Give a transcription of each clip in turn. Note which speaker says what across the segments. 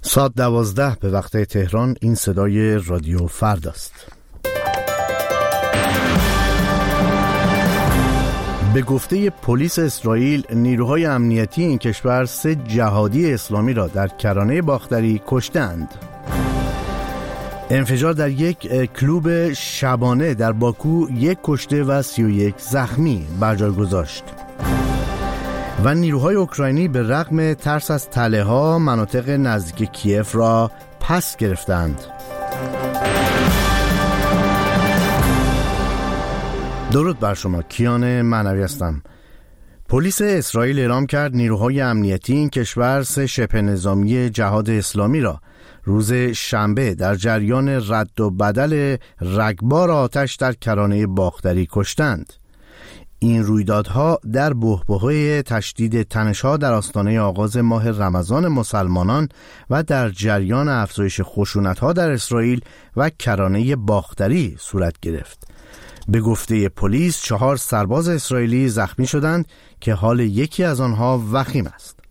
Speaker 1: ساعت 12 به وقت تهران. این صدای رادیو فرداست. به گفته پلیس اسرائیل، نیروهای امنیتی این کشور 3 جهادی اسلامی را در کرانه باختری کشتند. انفجار در یک کلوب شبانه در باکو 1 کشته و 31 زخمی بر جای گذاشت. و نیروهای اوکراینی به رغم ترس از تله‌ها مناطق نزدیک کیف را پس گرفتند. درود بر شما، کیان معنوی هستم. پلیس اسرائیل اعلام کرد نیروهای امنیتی این کشور 3 شبه نظامی جهاد اسلامی را روز شنبه در جریان رد و بدل رگبار آتش در کرانه باختری کشتند. این رویدادها در بحبوحه تشدید تنش‌ها در آستانه آغاز ماه رمضان مسلمانان و در جریان افزایش خشونت‌ها در اسرائیل و کرانه باختری صورت گرفت. به گفته پلیس 4 سرباز اسرائیلی زخمی شدند که حال یکی از آنها وخیم است.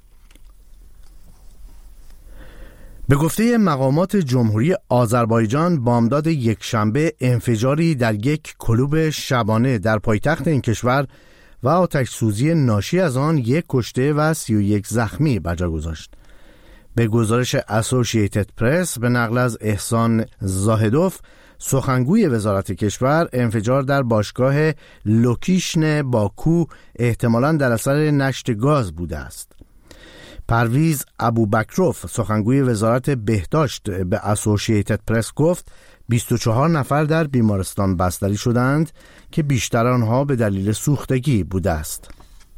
Speaker 1: به گفته مقامات جمهوری آذربایجان، بامداد یکشنبه انفجاری در یک کلوب شبانه در پایتخت این کشور و آتش سوزی ناشی از آن 1 کشته و 31 زخمی بر جا گذاشت. به گزارش اسوسییتد پرس به نقل از احسان زاهدوف، سخنگوی وزارت کشور، انفجار در باشگاه لوکیشن باکو احتمالاً در اثر نشت گاز بوده است. پرویز ابوبکروف، سخنگوی وزارت بهداشت، به اسوسییتد پرس گفت 24 نفر در بیمارستان بستری شدند که بیشتر آنها به دلیل سوختگی بوده است.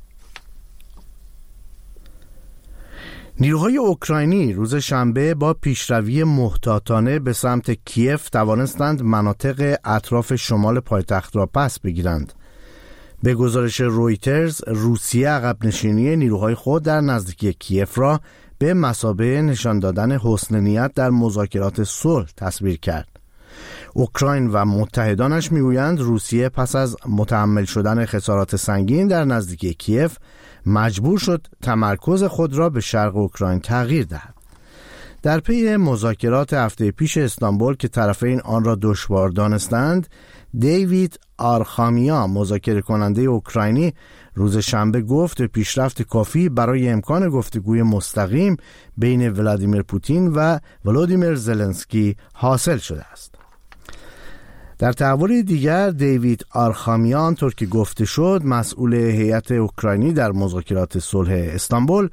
Speaker 1: نیروهای اوکراینی روز شنبه با پیشروی محتاطانه به سمت کیف توانستند مناطق اطراف شمال پایتخت را پس بگیرند. به گزارش رویترز، روسیه عقب نشینی نیروهای خود در نزدیکی کیف را به مثابه نشان دادن حسن نیت در مذاکرات صلح تصویر کرد. اوکراین و متحدانش میگویند روسیه پس از متحمل شدن خسارات سنگین در نزدیکی کیف مجبور شد تمرکز خود را به شرق اوکراین تغییر دهد. در پی مذاکرات هفته پیش استانبول که طرفین آن را دشوار دانستند، دیوید آرخامیا، مذاکره کننده اوکراینی، روز شنبه گفت پیشرفت کافی برای امکان گفتگوی مستقیم بین ولادیمیر پوتین و ولودیمیر زلنسکی حاصل شده است. در تحول دیگر، دیوید آرخامیا، آنطور که گفته شد، مسئول هیئت اوکراینی در مذاکرات صلح استانبول،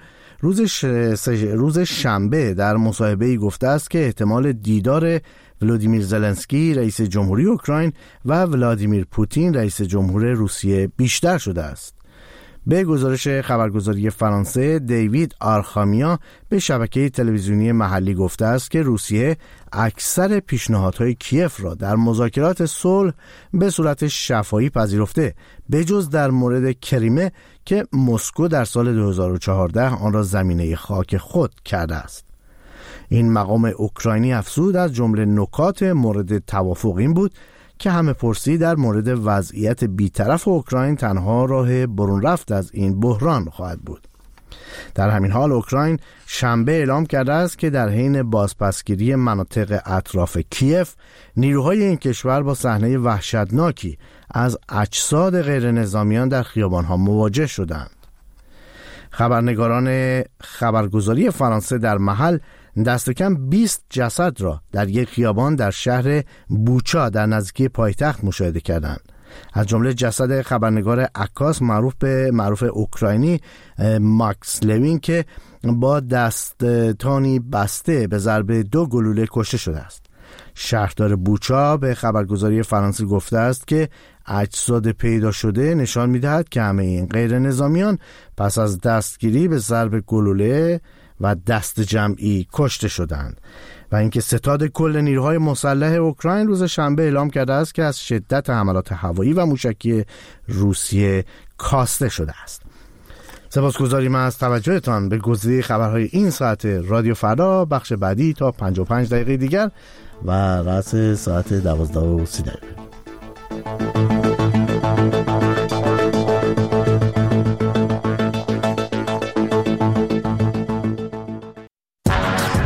Speaker 1: روز شنبه در مصاحبه‌ای گفته است که احتمال دیدار ولودیمیر زلنسکی رئیس جمهوری اوکراین و ولادیمیر پوتین رئیس جمهور روسیه بیشتر شده است. به گزارش خبرگزاری فرانسه، دیوید آرخامیا به شبکه تلویزیونی محلی گفته است که روسیه اکثر پیشنهادهای کیف را در مذاکرات صلح به صورت شفاهی پذیرفته، به جز در مورد کریمه که مسکو در سال 2014 آن را زمینه خاک خود کرده است. این مقام اوکراینی افزود از جمله نکات مورد توافق این بود که همه پرسی در مورد وضعیت بیطرف اوکراین تنها راه برون رفت از این بحران خواهد بود. در همین حال اوکراین شنبه اعلام کرده است که در حین بازپسگیری مناطق اطراف کیف، نیروهای این کشور با صحنه وحشتناکی از اجساد غیر نظامیان در خیابانها مواجه شدند. خبرنگاران خبرگزاری فرانسه در محل دست کم 20 جسد را در یک خیابان در شهر بوچا در نزدیکی پایتخت مشاهده کردند. از جمله جسد خبرنگار عکاس معروف اوکراینی ماکس لوین که با دستانی بسته به ضرب 2 گلوله کشته شده است. شهردار بوچا به خبرگزاری فرانسه گفته است که اجساد پیدا شده نشان می‌دهد که همه این غیر نظامیان پس از دستگیری به ضرب گلوله و دست جمعی کشته شدند. و اینکه ستاد کل نیروهای مسلح اوکراین روز شنبه اعلام کرده است که از شدت حملات هوایی و موشکی روسیه کاسته شده است. سپاسگزاریم از توجهتان به گزیده خبرهای این ساعت رادیو فردا. بخش بعدی تا 55 دقیقه دیگر و رأس ساعت 12:30.